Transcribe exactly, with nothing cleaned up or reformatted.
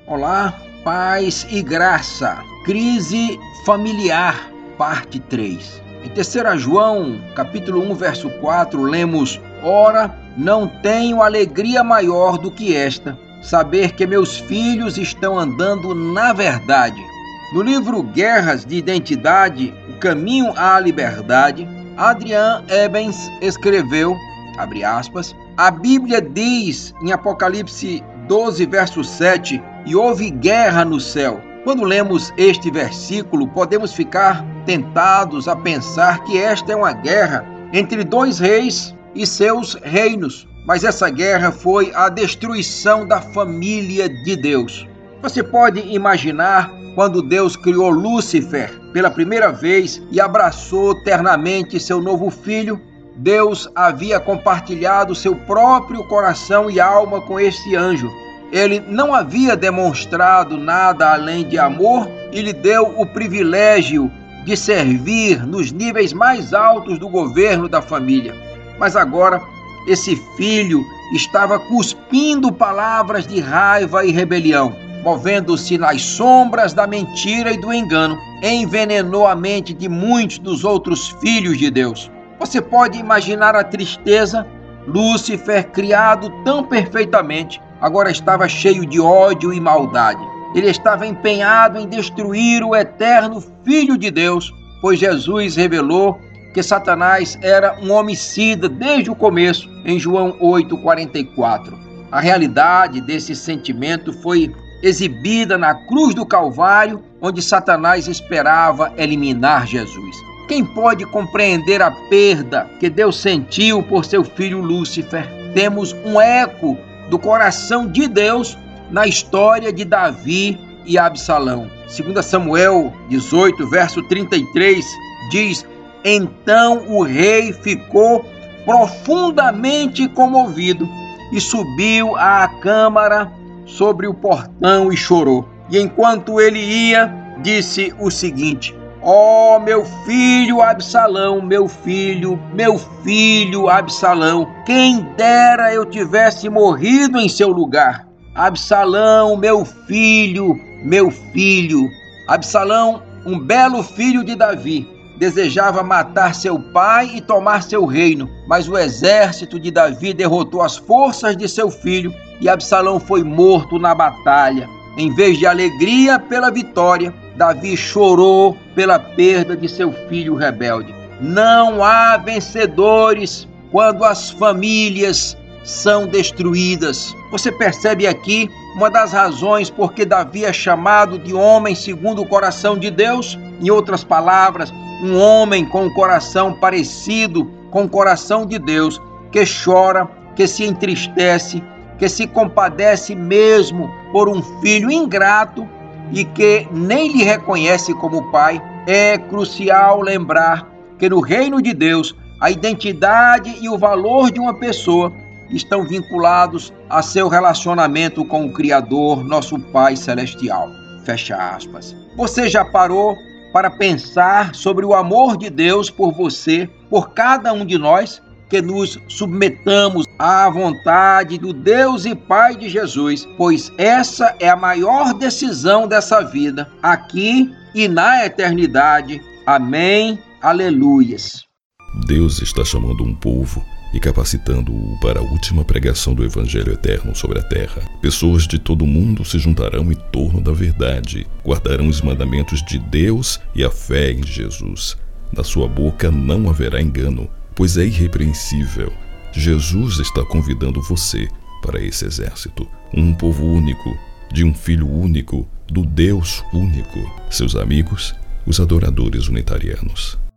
Olá, paz e graça. Crise familiar, parte três. Em terceira João, capítulo um, verso quatro, lemos: Ora, não tenho alegria maior do que esta, saber que meus filhos estão andando na verdade. No livro Guerras de Identidade, O Caminho à Liberdade, Adrian Ebens escreveu, abre aspas, a Bíblia diz em Apocalipse doze, verso sete, e houve guerra no céu. Quando lemos este versículo, podemos ficar tentados a pensar que esta é uma guerra entre dois reis e seus reinos. Mas essa guerra foi a destruição da família de Deus. Você pode imaginar quando Deus criou Lúcifer pela primeira vez e abraçou ternamente seu novo filho? Deus havia compartilhado seu próprio coração e alma com este anjo. Ele não havia demonstrado nada além de amor e lhe deu o privilégio de servir nos níveis mais altos do governo da família. Mas agora, esse filho estava cuspindo palavras de raiva e rebelião, movendo-se nas sombras da mentira e do engano, envenenou a mente de muitos dos outros filhos de Deus. Você pode imaginar a tristeza? Lúcifer, criado tão perfeitamente, agora estava cheio de ódio e maldade. Ele estava empenhado em destruir o eterno Filho de Deus, pois Jesus revelou que Satanás era um homicida desde o começo, em João oito, quarenta e quatro. A realidade desse sentimento foi exibida na cruz do Calvário, onde Satanás esperava eliminar Jesus. Quem pode compreender a perda que Deus sentiu por seu filho Lúcifer? Temos um eco do coração de Deus na história de Davi e Absalão. Segundo Samuel dezoito, verso trinta e três, diz: Então o rei ficou profundamente comovido e subiu à câmara sobre o portão e chorou. E enquanto ele ia, disse o seguinte: Ó oh, meu filho Absalão, meu filho, meu filho Absalão, quem dera eu tivesse morrido em seu lugar. Absalão, meu filho, meu filho. Absalão, um belo filho de Davi, desejava matar seu pai e tomar seu reino, mas o exército de Davi derrotou as forças de seu filho e Absalão foi morto na batalha. Em vez de alegria pela vitória, Davi chorou pela perda de seu filho rebelde. Não há vencedores quando as famílias são destruídas. Você percebe aqui uma das razões por que Davi é chamado de homem segundo o coração de Deus? Em outras palavras, um homem com um coração parecido com o coração de Deus, que chora, que se entristece, que se compadece mesmo por um filho ingrato e que nem lhe reconhece como pai. É crucial lembrar que no reino de Deus, a identidade e o valor de uma pessoa estão vinculados a seu relacionamento com o Criador, nosso Pai Celestial. Fecha aspas. Você já parou para pensar sobre o amor de Deus por você, por cada um de nós, que nos submetamos à vontade do Deus e Pai de Jesus, pois essa é a maior decisão dessa vida, aqui e na eternidade. Amém. Aleluias. Deus está chamando um povo e capacitando-o para a última pregação do Evangelho eterno sobre a terra. Pessoas de todo o mundo se juntarão em torno da verdade, guardarão os mandamentos de Deus e a fé em Jesus. Na sua boca não haverá engano, pois é irrepreensível. Jesus está convidando você para esse exército. Um povo único, de um filho único, do Deus único. Seus amigos, os adoradores unitarianos.